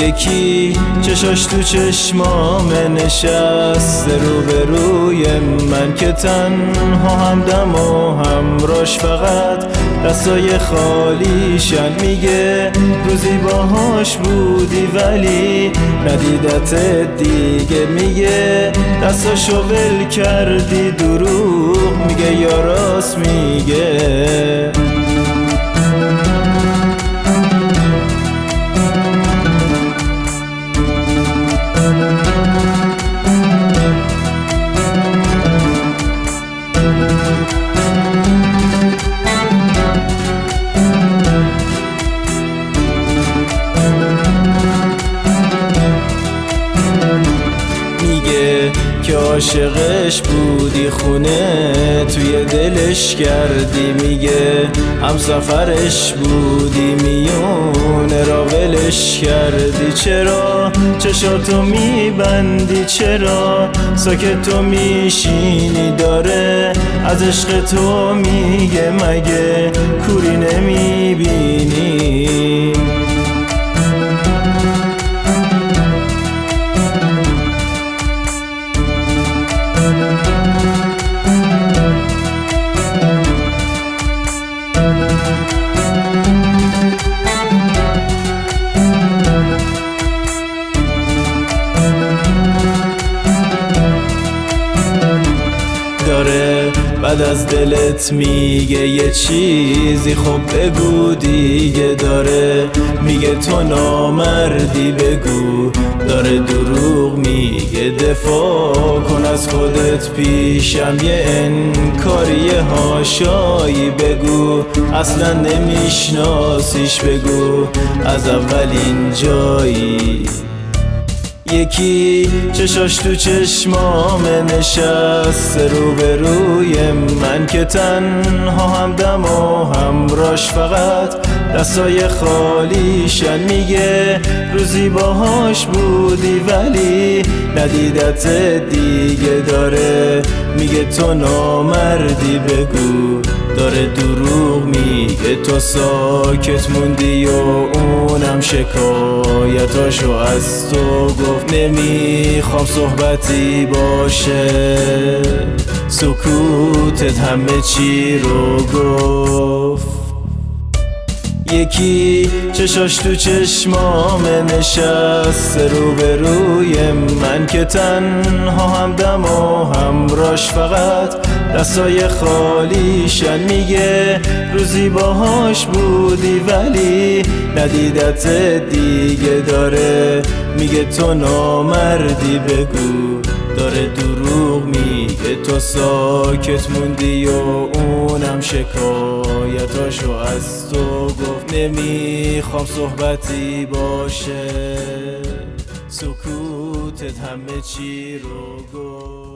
یکی چشاش تو چشمامه نشسته روبروی من که تنها همدم و همراش فقط دستای خالیشن. میگه روزی باهاش بودی ولی ندیدت دیگه. میگه دستاشو ول کردی دروغ میگه یا راست میگه. که عاشقش بودی خونه توی دلش کردی. میگه همسفرش بودی میونه را ولش کردی. چرا چشاتو میبندی؟ چرا ساکتو میشینی؟ داره از عشق تو میگه مگه کوری نمیبینی؟ داره بعد از دلت میگه یه چیزی خب بگو دیگه. داره میگه تو نامردی بگو. داره دروغ میگه دفاع کن از خودت پیشم. یه انکاری هاشایی بگو. اصلا نمیشناسیش بگو از اولین جایی. یکی چشاش تو چشمامه نشسته روبروی من که تنها همدم و همراش فقط دستای خالیشن. میگه روزی باهاش بودی ولی ندیدت دیگه. داره میگه تو نامردی بگو. داره دروغ میگه تو ساکت موندی و اونم شکایتاشو از تو گفت. نمیخوام صحبتی باشه سکوتت همه چی رو گفت. یکی چشاش تو چشمامه نشسته روبروی من که تنها همدم و همراش فقط دستای خالیشن. میگه روزی باهاش بودی ولی ندیدت دیگه. داره میگه تو نامردی بگو. داره دروغ میگه تو ساکت موندی و اونم شکایتاشو از تو گفت. نمیخوام صحبتی باشه سکوتت همه چی رو گفت.